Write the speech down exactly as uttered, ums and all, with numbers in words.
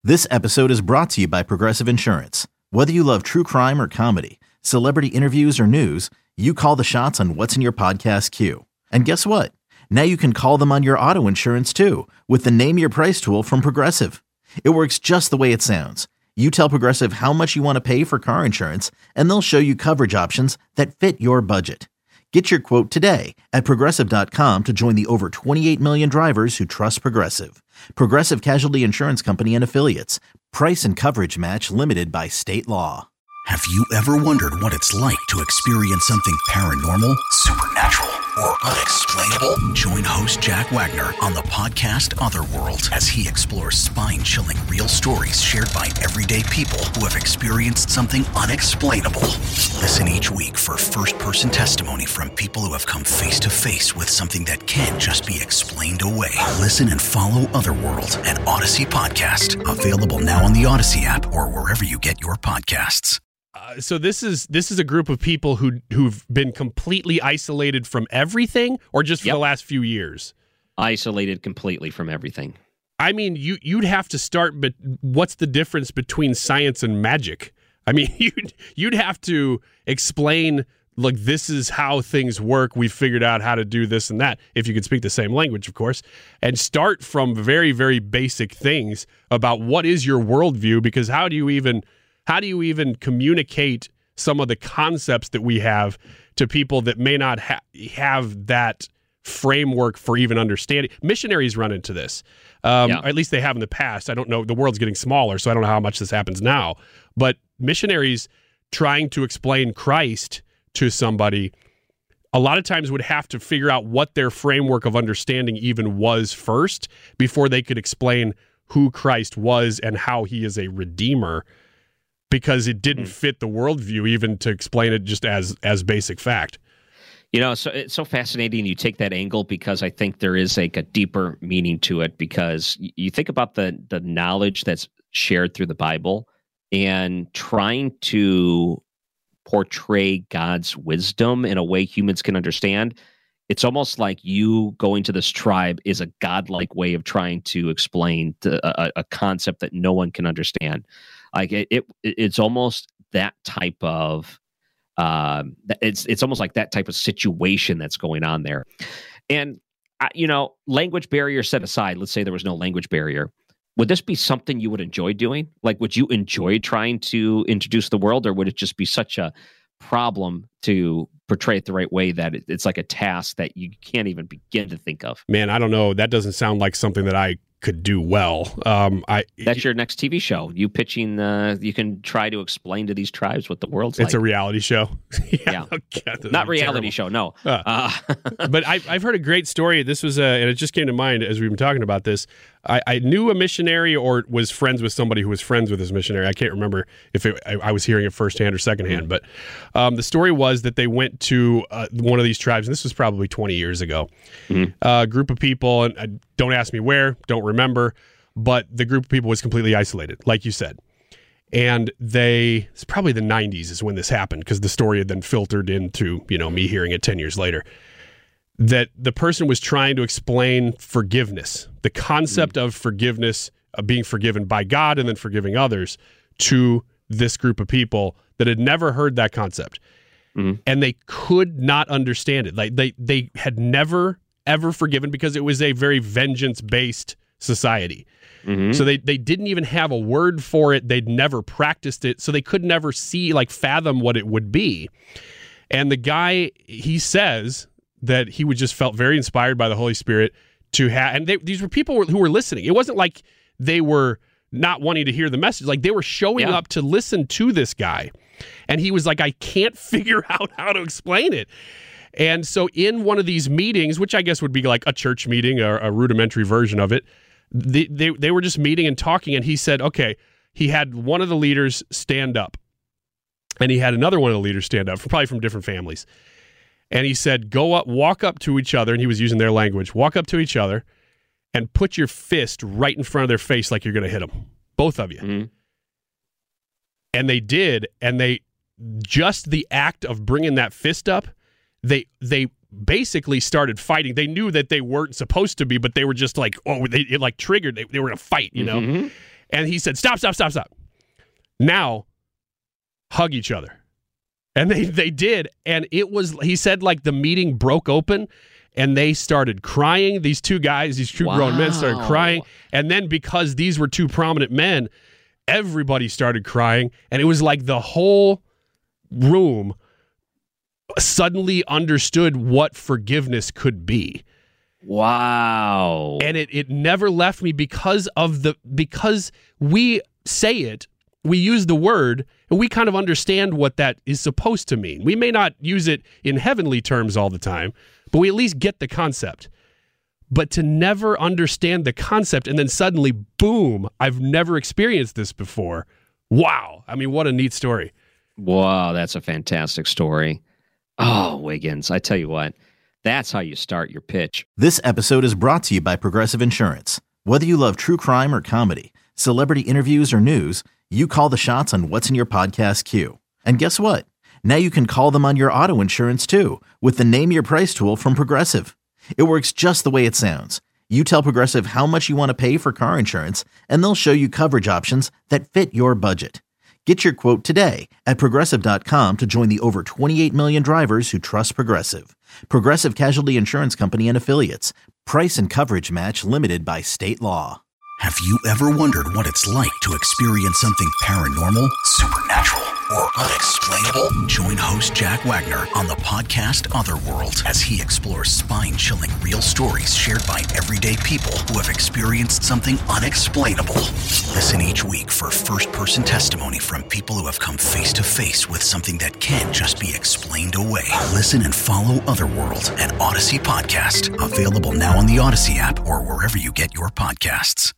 This episode is brought to you by Progressive Insurance. Whether you love true crime or comedy, celebrity interviews or news, you call the shots on what's in your podcast queue. And guess what? Now you can call them on your auto insurance too with the Name Your Price tool from Progressive. It works just the way it sounds. You tell Progressive how much you want to pay for car insurance, and they'll show you coverage options that fit your budget. Get your quote today at Progressive dot com to join the over twenty-eight million drivers who trust Progressive. Progressive Casualty Insurance Company and Affiliates. Price and coverage match limited by state law. Have you ever wondered what it's like to experience something paranormal, supernatural, or unexplainable? Join host Jack Wagner on the podcast Otherworld as he explores spine-chilling real stories shared by everyday people who have experienced something unexplainable. Listen each week for first-person testimony from people who have come face-to-face with something that can't just be explained away. Listen and follow Otherworld, an Odyssey podcast. Available now on the Odyssey app or wherever you get your podcasts. Uh, so this is this is a group of people who who've been completely isolated from everything, or just for Yep. the last few years? Isolated completely from everything. I mean, you you'd have to start, but what's the difference between science and magic? I mean, you'd you'd have to explain, like, this is how things work. We figured out how to do this and that, if you could speak the same language, of course, and start from very, very basic things about what is your worldview, because how do you even how do you even communicate some of the concepts that we have to people that may not ha- have that framework for even understanding? Missionaries run into this. Um, Yeah. Or at least they have in the past. I don't know. The world's getting smaller, so I don't know how much this happens now. But missionaries trying to explain Christ to somebody a lot of times would have to figure out what their framework of understanding even was first before they could explain who Christ was and how he is a redeemer, because it didn't fit the worldview even to explain it just as as basic fact. You know, so it's so fascinating you take that angle, because I think there is like a deeper meaning to it, because y- you think about the the knowledge that's shared through the Bible and trying to portray God's wisdom in a way humans can understand. It's almost like you going to this tribe is a godlike way of trying to explain the, a, a concept that no one can understand. Like it, it it's almost that type of um, it's it's almost like that type of situation that's going on there. And uh, you know, language barrier set aside, let's say there was no language barrier. Would this be something you would enjoy doing? Like, would you enjoy trying to introduce the world, or would it just be such a problem to portray it the right way that it, it's like a task that you can't even begin to think of? Man, I don't know. That doesn't sound like something that I could do well. Um, I That's your next T V show. You pitching, uh, you can try to explain to these tribes what the world's It's like. a reality show. Yeah. Oh, God, that Not would be reality terrible. show, no. Uh, Uh, But I've, I've heard a great story. This was, uh, and it just came to mind as we've been talking about this. I, I knew a missionary or was friends with somebody who was friends with this missionary. I can't remember if it, I, I was hearing it firsthand or secondhand, but um, the story was that they went to uh, one of these tribes, and this was probably twenty years ago. Mhm. Uh, a group of people, and uh, don't ask me where, don't remember, but the group of people was completely isolated, like you said. And they, it's probably the nineties is when this happened, because the story had then filtered into, you know, me hearing it ten years later, that the person was trying to explain forgiveness, the concept mm. of forgiveness, of being forgiven by God and then forgiving others, to this group of people that had never heard that concept. Mm. And they could not understand it. Like they, they had never, ever forgiven, because it was a very vengeance-based society. Mm-hmm. So they, they didn't even have a word for it. They'd never practiced it. So they could never see, like, fathom what it would be. And the guy, he says that he would just felt very inspired by the Holy Spirit to have, and they, these were people who were listening. It wasn't like they were not wanting to hear the message. Like, they were showing Yeah. up to listen to this guy. And he was like, I can't figure out how to explain it. And so in one of these meetings, which I guess would be like a church meeting or a rudimentary version of it, They, they they were just meeting and talking, and he said, okay, he had one of the leaders stand up, and he had another one of the leaders stand up, probably from different families. And he said, go up, walk up to each other, and he was using their language, walk up to each other and put your fist right in front of their face like you're going to hit them, both of you. Mm-hmm. And they did, and they, just the act of bringing that fist up, they they basically started fighting. They knew that they weren't supposed to be, but they were just like, oh, they, it like triggered. They, they were going to fight, you know? Mm-hmm. And he said, stop, stop, stop, stop. Now, hug each other. And they, they did. And it was, he said, like the meeting broke open and they started crying. These two guys, these two wow. grown men started crying. And then because these were two prominent men, everybody started crying. And it was like the whole room suddenly understood what forgiveness could be. Wow. And it, it never left me because of the, because we say it, we use the word, and we kind of understand what that is supposed to mean. We may not use it in heavenly terms all the time, but we at least get the concept. But to never understand the concept and then suddenly, boom, I've never experienced this before. Wow. I mean, what a neat story. Wow, that's a fantastic story. Oh, Wiggins, I tell you what, that's how you start your pitch. This episode is brought to you by Progressive Insurance. Whether you love true crime or comedy, celebrity interviews or news, you call the shots on what's in your podcast queue. And guess what? Now you can call them on your auto insurance too with the Name Your Price tool from Progressive. It works just the way it sounds. You tell Progressive how much you want to pay for car insurance, and they'll show you coverage options that fit your budget. Get your quote today at Progressive dot com to join the over twenty-eight million drivers who trust Progressive. Progressive Casualty Insurance Company and Affiliates. Price and coverage match limited by state law. Have you ever wondered what it's like to experience something paranormal, supernatural, or unexplainable? Join host Jack Wagner on the podcast Otherworld as he explores spine-chilling real stories shared by everyday people who have experienced something unexplainable. Listen each week for first-person testimony from people who have come face-to-face with something that can't just be explained away. Listen and follow Otherworld at Odyssey Podcast. Available now on the Odyssey app or wherever you get your podcasts.